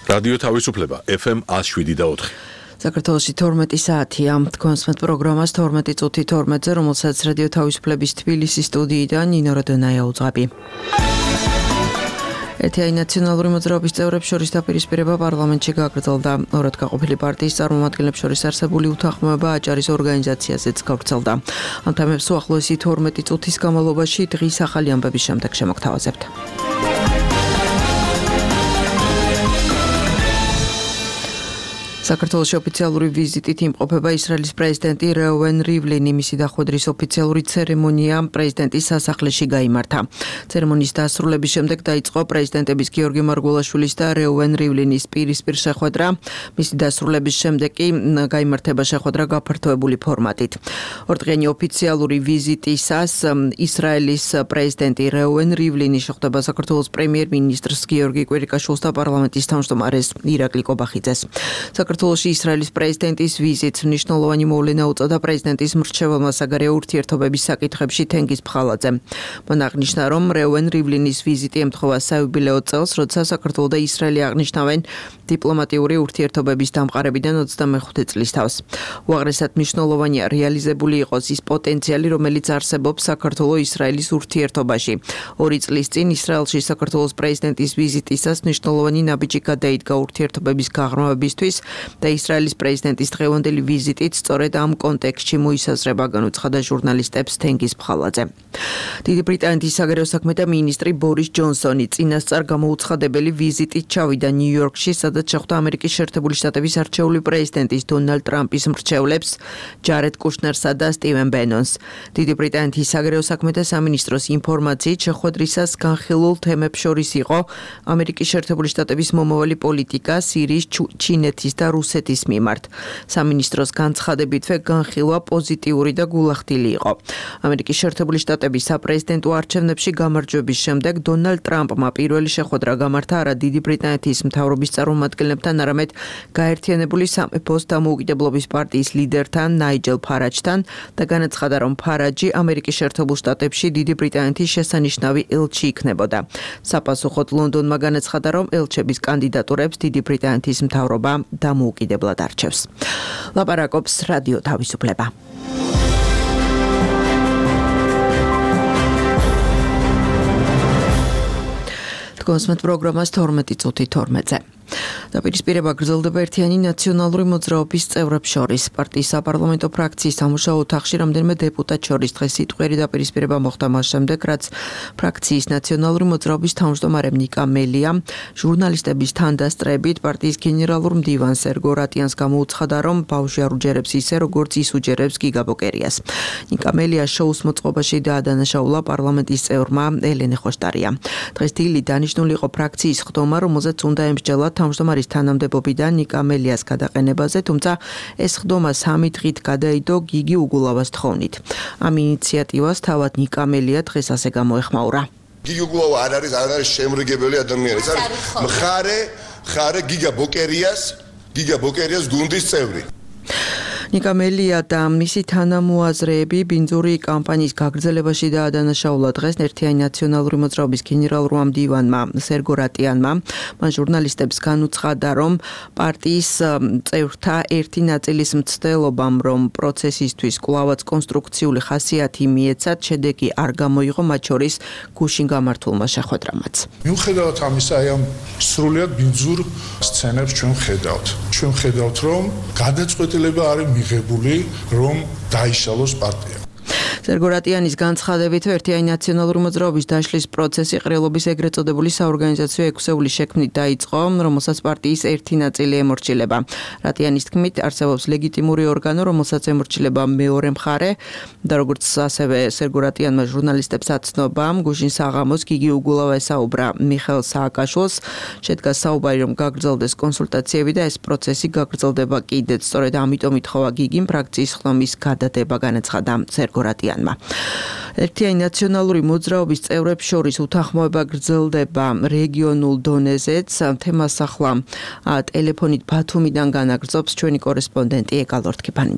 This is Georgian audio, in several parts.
რადიო თავისუფლება FM 107.4. საქართველოში 12 საათია. თქვენს პროგრამას 12 წუთი 12-ზე, რომელსაც რადიო თავისუფლების თბილისის სტუდიიდან ნინო როდონაია უძღვები. ეთიანი ნაციონალური მოძრაობის წევრებს შორის დაპირისპირება პარლამენტში გაგრძელდა. ორად გაყოფილი პარტიის წარმომადგენლებს შორის არსებული უთანხმოება აჭარის ორგანიზაციაზეც გავრცელდა. ამ თემებს უახლოესი 12 წუთის განმავლობაში დღის ახალი ამბების შემდეგ შემოგთავაზებთ. საქართველოს ოფიციალური ვიზიტით იმყოფება ისრაელის პრეზიდენტი რეუვენ რივლინი. მისი დახვედრის ოფიციალური ცერემონია პრეზიდენტის სასახლეში გაიმართა. ცერემონიის დასრულების შემდეგ დაიწყო პრეზიდენტების გიორგი მარგველაშვილის და რეუვენ რივლინის პირისპირ შეხვედრა. მისი დასრულების შემდეგ კი გაიმართება შეხვედრა გაფართოებული ფორმატით. ორდღიანი ოფიციალური ვიზიტისას ისრაელის პრეზიდენტი რეუვენ რივლინი შეხვდება საქართველოს პრემიერ-მინისტრს გიორგი კვირიკაშვილს და პარლამენტის თავმჯდომარეს ირაკლი კობახიძეს. საქართველოში ისრაელის პრეზიდენტის ვიზიტს მნიშვნელოვანი მოვლენა უწოდა პრეზიდენტის მრჩეველმა საგარეო ურთიერთობების საკითხებში თენგიზ ფხალაძემ. მან აღნიშნა, რომ რეუვენ რივლინის ვიზიტი ემთხვევა საიუბილეო წელს, როცა საქართველო და ისრაელი აღნიშნავენ დიპლომატიური ურთიერთობების დამყარებიდან 25 წლის თავს. უაღრესად მნიშვნელოვანია რეალიზებული იყოს ის პოტენციალი, რომელიც არსებობს საქართველო-ისრაელის ურთიერთობაში. 2 წლის წინ ისრაელში საქართველოს პრეზიდენტის ვიზიტისას მნიშვნელოვანი ნაბიჯი გადაიდგა ურთიერთობების გაღრმავებისთვის და ისრაელის პრეზიდენტის დღევანდელი ვიზიტით სწორედ ამ კონტექსტში მოისაზრება, განუცხადა ჟურნალისტებს თენგიზ ფხალაძე. დიდი ბრიტანეთის საგარეო საქმეთა მინისტრი ბორის ჯონსონი წინასწარ გამოუცხადებელი ვიზიტით ჩავიდა ნიუ-იორკში, სადაც შეხვდა ამერიკის შეერთებული შტატების არჩეული პრეზიდენტის დონალდ ტრამპის მრჩევლებს ჯარედ კუშნერსა და სტივენ ბენონს. დიდი ბრიტანეთის საგარეო საქმეთა სამინისტროს ინფორმაციით შეხვედრისას განხილულ თემებს შორის იყო ამერიკის შეერთებული შტატების მომავალი პოლიტიკა სირიის, ჩინეთის და რუსეთის მიმართ. სამინისტროს განცხადებითვე განხილვა პოზიტიური და გულახდილი იყო. ამერიკის შეერთებული შტატების საპრეზიდენტო არჩევნებში გამარჯვების შემდეგ დონალდ ტრამპმა პირველი შეხვედრა გამართა არა დიდი ბრიტანეთის მთავრობის წარმომადგენლებთან, არამედ გაერთიანებული სამეფოს დამოუკიდებლობის პარტიის ლიდერთან ნაიჯელ ფარაჯთან და განაცხადა, რომ ფარაჯი ამერიკის შეერთებულ შტატებში დიდი ბრიტანეთის შესანიშნავი ელჩი იქნებოდა. საპასუხოდ ლონდონმა განაცხადა, რომ ელჩების კანდიდატურებს დიდი ბრიტანეთის მთავრობა დამოუკიდებლად არჩევს. ლაპარაკობს რადიო თავისუფლება. თქვენს პროგრამას 12 წუთი 12-ზე. დაპირისპირება გრძელდება ერთიანი ნაციონალური მოძრაობის წევრებს შორის. პარტიის საპარლამენტო ფრაქციის სამუშაო ოთახში რამდენიმე დეპუტატ შორის დღეს სიტყვიერი დაპირისპირება მოხდა მას შემდეგ, რაც ფრაქციის ნაციონალური მოძრაობის თავმჯდომარე ნიკა მელია ჟურნალისტების თანდასწრებით პარტიის გენერალურ მდივანს სერგო რატიანს გამოუცხადა, რომ ბავშვი არ უჯერებს ისე, როგორც ის უჯერებს გიგა ბოკერიას. ნიკა მელია შოუს მოწყობაში დაადანაშაულა პარლამენტის წევრმა ელენე ხოშტარია. დღეს დილით დანიშნული იყო ფრაქციის ხდომა, რომელზეც უნდა ემსჯელა თავმჯდომარის თანამდებობიდან ნიკა მელიას გადაყენებაზე, თუმცა ეს ხდომა 3 დღით გადაიდო გიგი უგულავას თხოვნით. ამ ინიციატივას თავად ნიკა მელია დღეს ასე გამოეხმაურა. გიგი უგულავა არ არის შემრიგებელი ადამიანი, ეს არის მხარე გიგა ბოკერიას გუნდის წევრი. ნიკა მელია და მისი თანამოაზრეები ბინძური კამპანიის გაგრძელებაში დაადანაშაულა დღეს ერთიანი ნაციონალური მოძრაობის გენერალურმა მდივანმა სერგო რატიანმა. მან ჟურნალისტებს განუცხადა, რომ პარტიის წევრთა ერთი ნაწილის მცდელობამ, რომ პროცესისთვის კვლავაც კონსტრუქციული ხასიათი მიეცათ, შედეგი არ გამოიღო, მათ შორის გუშინ გამართულმა შეხვედრამაც. მიუხედავად ამისა, ამ სრულიად ბინძურ სცენებს ჩვენ ხედავთ, რომ გადაწყვეტილება არის მიღებული, რომ დაიშალოს პარტია. სერგო რატიანის განცხადებით ერთიანი ნაციონალური მოძრაობის დაშლის პროცესი ყრილობის ეგრეთ წოდებული საორგანიზაციო ექვსეულის შექმნით დაიწყო, რომელსაც პარტიის ერთი ნაწილი ემორჩილება. რატიანის თქმით, არსებობს ლეგიტიმური ორგანო, რომელსაც ემორჩილება მეორე მხარე და როგორც ასევე სერგო რატიანმა ჟურნალისტებს აცნობა, გუშინ საღამოს გიგი უგულავა ესაუბრა მიხეილ სააკაშვილს, შედგა საუბარი, რომ გაგრძელდეს კონსულტაციები და ეს პროცესი გაგრძელდება კიდეც. სწორედ ამიტომ ითხოვა გიგიმ ფრაქციის ხდომის გადადება, განაცხადა სერგო რატიანმა. ერთიანი ნაციონალური მოძრაობის წევრებს შორის უთანხმოება გრძელდება რეგიონულ დონეზეც. თემას ახლა ტელეფონით ბათუმიდან განაგრძობს ჩვენი კორესპონდენტი ეკალორ თქიფანიძე.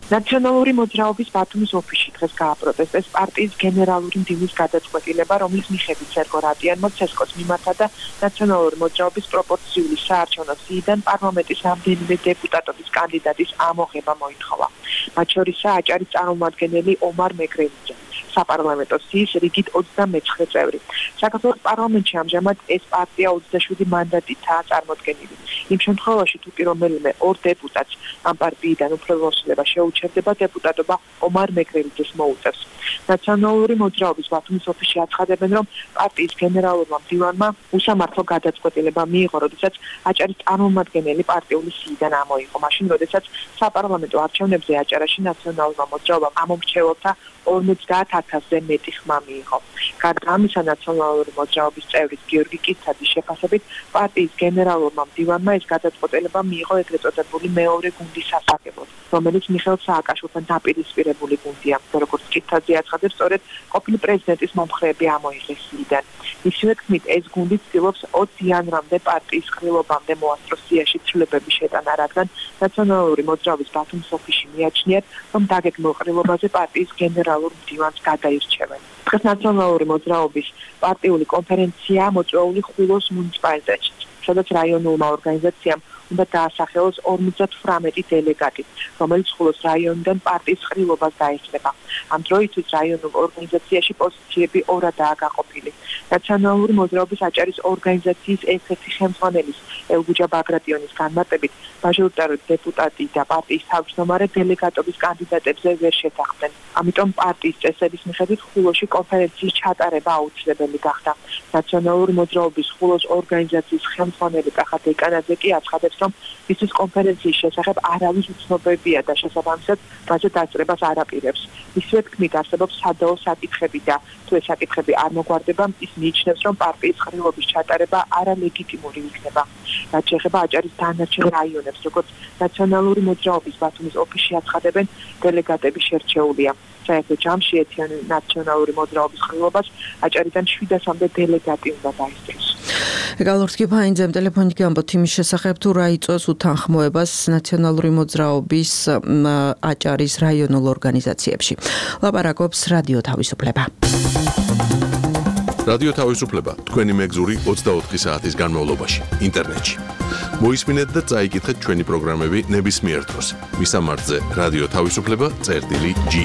ნაციონალური მოძრაობის ბათუმის ოფისში დღეს გააპროტესტეს პარტიის გენერალური მდივნის გადაწყვეტილება, რომლის მიხედვით სერგო რატიანმა ცესკოს მიმართა და ნაციონალური მოძრაობის პროპორციული საარჩევნო სიიდან პარლამენტის რამდენიმე დეპუტატობის კანდიდატის ამოღება მოითხოვა. მათ შორისაა აჭარის წარმომადგენელი ომარ მეგრელიძე. საპარლამენტო სიის რიგით 29 წევრი. საქართველოს პარლამენტში ამჟამად ეს პარტია 27 მანდატითაა წარმოდგენილი. იმ შემთხვევაში თუ კი რომელიმე ორ დეპუტატს ამ პარტიიდან უფლებამოსილება შეუჩერდება, დეპუტატობა ომარ მეგრელიძეს მოუწევს. ნაციონალური მოძრაობის ბათუმის ოფისში აცხადებენ, რომ პარტიის გენერალურმა მდივანმა უსამართლო გადაწყვეტილება მიიღო, როდესაც აჭარის წარმომადგენელი პარტიული სიიდან ამოიღო. მაშინ, როდესაც საპარლამენტო არჩევნებზე აჭარაში ნაციონალურმა მოძრაობამ ამომრჩეველთა 50,000-ზე მეტი ხმა მიიღო. გარდა ამისა, ნაციონალური მოძრაობის წევრის გიორგი კიცაძის შეფასებით, პარტიის გენერალურმა მდივანმა ეს გადაწყვეტილება მიიღო ეგრეთ წოდებული მეორე გუნდის სასარგებლოდ, რომელიც მიხეილ სააკაშვილთან დაპირისპირებული გუნდია. როგორც კიცაძე აცხადებს, სწორედ ყოფილი პრეზიდენტის მომხრეები ამოიღეს სიიდან. ისივე თქმით, ეს გუნდი ცდილობს 20 იანვრამდე პარტიის ყრილობამდე მოასწროს სიაში ცვლილებების შეტანა, რადგან ნაციონალური მოძრაობის ბათუმის ოფისში მიაჩნიათ, რომ დაგეგმილ ყრილობაზე პარტიის გენერალურ მდივანს გადაირჩევენ. დღეს ნაციონალური მოძრაობის პარტიული კონფერენცია მოწვეული ხულოს მუნიციპალიტეტში, სადაც რაიონულმა ორგანიზაციამ უნდა დაასახელოს 58 დელეგატი, რომელიც ხულოს რაიონიდან პარტიის ყრილობას დაესწრება. ამ დროისთვის რაიონულ ორგანიზაციაში პოზიციები ორადაა გაყოფილი. ნაციონალური მოძრაობის აჭარის ორგანიზაციის ერთ-ერთი ხელმძღვანელის ელგუჯა ბაგრატიონის განმარტებით, მაჟორიტარული დეპუტატი და პარტიის თავმჯდომარე დელეგატობის კანდიდატებზე ვერ შეთანხმდნენ. ამიტომ პარტიის წესების მიხედვით ხულოში კონფერენციის ჩატარება აუცილებელი გახდა. ნაციონალური მოძრაობის ხულოს ორგანიზაციის ხელმძღვანელი კახა დეკანაძე კი აცხადებს, რომ მისთვის კონფერენციის შესახებ არავის უცნობებია და შესაბამისად მასზე დაწყებას არ აპირებს. ისივე თქმით, არსებობს სადაო საკითხები და თუ ეს საკითხები არ მოგვარდება, ის მიიჩნევს, რომ პარტიის ყრილობის ჩატარება არალეგიტიმური იქნება. რაც შეეხება აჭარის დანარჩენ რაიონებს, როგორც ნაციონალური მოძრაობის ბათუმის ოფისში აცხადებენ, დელეგატები შერჩეულია. საერთო ჯამში ეთიანი ნაციონალური მოძრაობის ყრილობას აჭარიდან 700-მდე დელეგატი უნდა დაესწროს. გალორსკი ფაინძემ ტელეფონით გამბოთ იმის შესახებ, თუ რა იწვევს უთანხმოებას ნაციონალური მოძრაობის აჭარის რაიონულ ორგანიზაციებში. ლაპარაკობს რადიო თავისუფლება. რადიო თავისუფლება თქვენი მეგზური 24 საათის განმავლობაში ინტერნეტში. მოისმინეთ და წაიკითხეთ ჩვენი პროგრამები ნებისმიერ დროს. მისამართზე რადიო თავისუფლება.ge.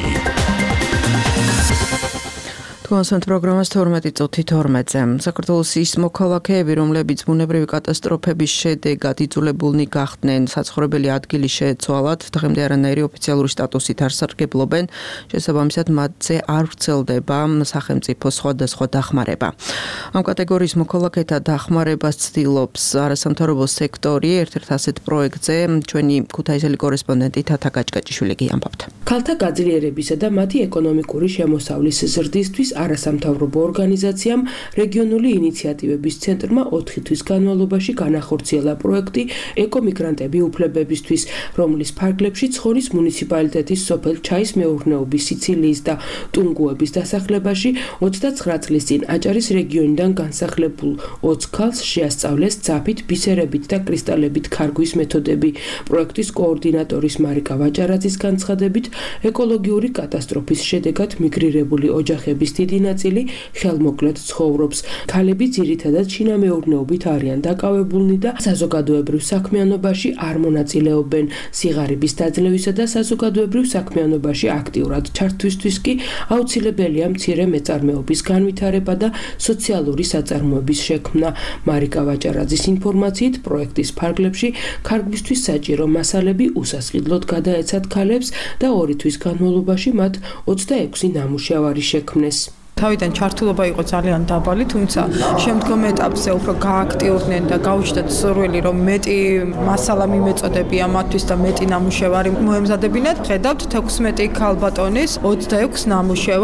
თქვენს პროგრამას 12:12-ზე. საქართველოს ის მოქალაქეები, რომლებიც ბუნებრივი კატასტროფების შედეგად იძულებულნი გახდნენ საცხოვრებელი ადგილი შეეცვალათ, დღემდე არანაირი ოფიციალური სტატუსით არ სარგებლობენ, შესაბამისად მათზე არ ვრცელდება სახელმწიფო სხვადასხვა დახმარება. ამ კატეგორიის მოქალაქეთა დახმარებას ცდილობს არასამთავრობო სექტორი. ერთ-ერთ ასეთ პროექტზე ჩვენი ქუთაისელი კორესპონდენტი თათა გაჭკაჭიშვილი გიამბობთ. ქალთა გაძლიერებისა და მათი ეკონომიკური შემოსავლის ზრდისთვის არასამთავრობო ორგანიზაციამ რეგიონული ინიციატივების ცენტრმა 4 თვის განმავლობაში განახორციელა პროექტი ეკომიგრანტები უფლებებისთვის, რომლის ფარგლებში ცხონის მუნიციპალიტეტის სოფელ ჩაის მეურნეობის, სიცილიის და ტუნგუების დასახლებაში 29 წლის წინ აჭარის რეგიონიდან განსახლებულ 20 ქალს შეასწავლეს ძაფით, ბისერებით და კრისტალებით ქარგვის მეთოდები. პროექტის კოორდინატორის მარიკა ვაჭარაძის განცხადებით, ეკოლოგიური კატასტროფის შედეგად მიგრირებული ოჯახების დიდი ნაწილი ხელმოკლედ ცხოვრობს. ქალები ძირითადად შინამეურნეობით არიან დაკავებულნი და საზოგადოებრივ საქმიანობაში არ მონაწილეობენ. სიღარიბის დაძლევისა და საზოგადოებრივ საქმიანობაში აქტიურად ჩართვისთვის კი აუცილებელია მცირე მეწარმეობის განვითარება და სოციალური საწარმოების შექმნა. მარიკა ვაჭარაძის ინფორმაციით, პროექტის ფარგლებში ქარგვისთვის საჭირო მასალები უსასყიდლოდ გადაეცათ ქალებს და 2 თვის განმავლობაში მათ 26 ნამუშევარი შექმნეს. თავიდან ჩართულობა იყო ძალიან დაბალი, თუმცა შემდგომ ეტაპზე უფრო გააქტიურდნენ და გაუჩნდათ სურვილი, რომ მეტი მასალა მიმეწოდებია მათთვის და მეტი ნამუშევარი მოემზადებინათ. ხედავთ 16 ქალბატონის 26 ნამუშევარს.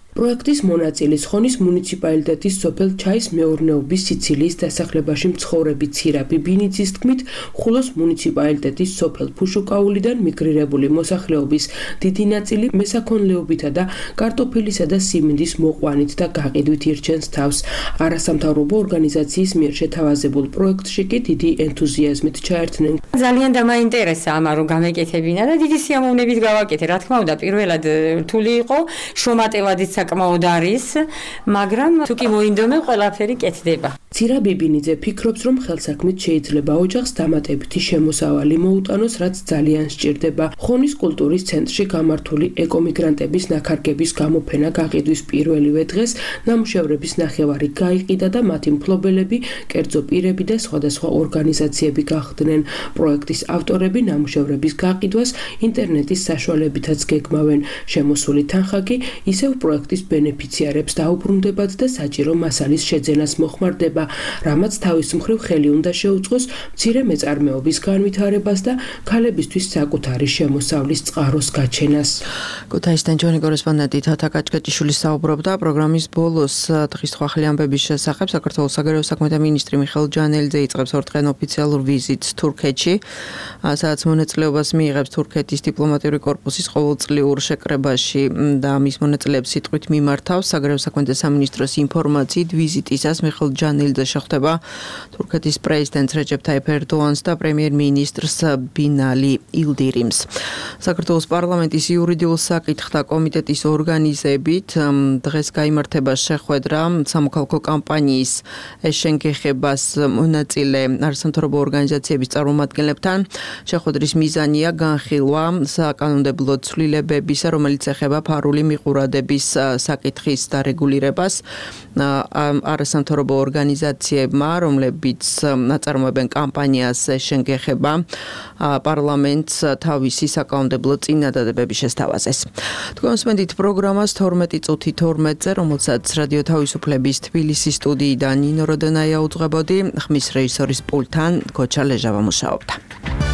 პროექტის მონაწილის ხონის მუნიციპალიტეტის სოფელ ჩაის მეურნეობის სიცილიის დასახლებაში მცხოვრები ცირა ბიბინიძის თქმით, ხულოს მუნიციპალიტეტის სოფელ ფუშუკაულიდან მიგრირებული მოსახლეობის დიდი ნაწილი მესაქონლეობითა და კარტოფილისა და სიმინდის მოყვანით და გაყიდვით ირჩენს თავს. არასამთავრობო ორგანიზაციის მიერ შეთავაზებულ პროექტში კი დიდი ენთუზიაზმით ჩაერთნენ. ძალიან დამაინტერესა ამა რომ გამეკეთებინა და დიდი სიამოვნებით გავაკეთე. რა თქმა უნდა, პირველად რთული იყო, შრომატევადიც საკმაოდ არის, მაგრამ თუ კი მოინდომე, ყველაფერი კეთდება. ცირა ბიბინიძე ფიქრობს, რომ ხელსაქმით შეიძლება ოჯახს დამატებითი შემოსავალი მოუტანოს, რაც ძალიან სჭირდება. ხონის კულტურის ცენტრში გამართული ეკომიგრანტების ნაქარგების გამოფენა გაყიდვის პირველივე დღეს ნამუშევრების ნახევარი გაიყიდა და მათი მფლობელები, კერძო პირები და სხვადასხვა ორგანიზაციები გახდნენ. პროექტის ავტორები ნამუშევრების გაყიდვას ინტერნეტის საშუალებითაც გეგმავენ. შემოსული თანხა კი ისევ პროექტის ბენეფიციარებს დაუბრუნდებათ და საჭირო მასალის შეძენას მოხმარდება, რამაც თავის მხრივ ხელი უნდა შეუწყოს მცირე მეწარმეობის განვითარებას და ქალებისთვის საკუთარი შემოსავლის წყაროს გაჩენას. ქუთაისიდან ჩვენი კორესპონდენტი თათა კაჭკაჭიშვილი საუბრობდა პროგრამის ბოლოს დღის ხვახლი ამბების შესახებ. საქართველოს საგარეო საქმეთა მინისტრი მიხეილ ჯანელიძე იწყებს ორდღიან ოფიციალურ ვიზიტს თურქეთში, სადაც მონაწილეობას მიიღებს თურქეთის დიპლომატიური კორპუსის ყოველწლიურ შეკრებაში და მის მონაწილეებს სიტყვით მიმართავს. საგარეო საქმეთა სამინისტროს ინფორმაციით ვიზიტისას მიხეილ ჯანელიძე შეხვდება თურქეთის პრეზიდენტს რეჯეპ ტაიპ ერდოანს და პრემიერ-მინისტრს ბინალი ილდირიმს. საქართველოს პარლამენტის იურიდიულ საკითხთა კომიტეტის ორგანიზებით დღეს გაიმართება შეხვედრა სამოქალაქო კამპანიის ეშენგეხებას მონაწილე არასამთავრობო ორგანიზაციების წარმომადგენლებთან. შეხვედრის მიზანია განხილვა საკანონმდებლო ცვლილებებისა, რომელიც ეხება ფარული მიყურადების საკითხის დარეგულირებას. არასამთავრობო ორგანიზაციებმა, რომლებიც აწარმოებენ კამპანიას ეშენგეხება, პარლამენტს თავისი საკანონმდებლო წინადადებები შესთავაზეს. თქვენ მსმენთ პროგრამას 12 წუთი 12-ზე, რომელსაც რადიო თავისუფლების თბილისის სტუდიიდან ნინო როდენაია უძღვებოდი, ხმის რეჟისორის პულტთან გოჩა ლეჟავა მუშაობდა.